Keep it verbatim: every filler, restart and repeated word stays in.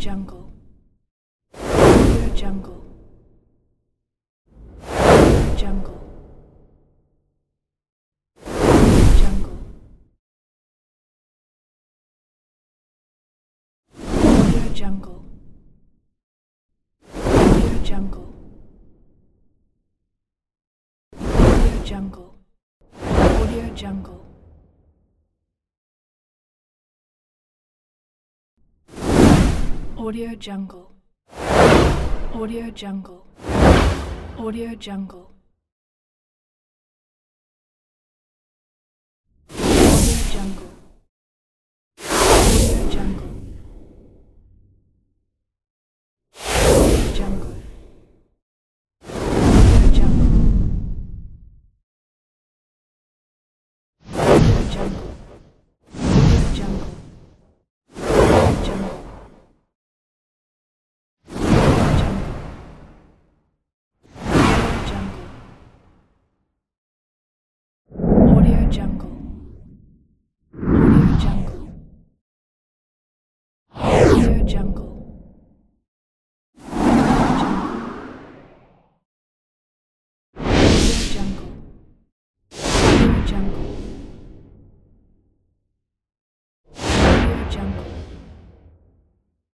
Jungle. Audio Jungle. Jungle. Jungle. Audio Jungle. Audio Jungle. Audio Jungle. Audio Jungle. Audio Jungle. Audio Jungle. Audio Jungle. Audio Jungle. Audio Jungle. Audio Jungle. Audio Jungle. Audio Jungle. Audio Jungle. Audio Jungle. Audio Jungle. Audio Jungle. Audio Jungle.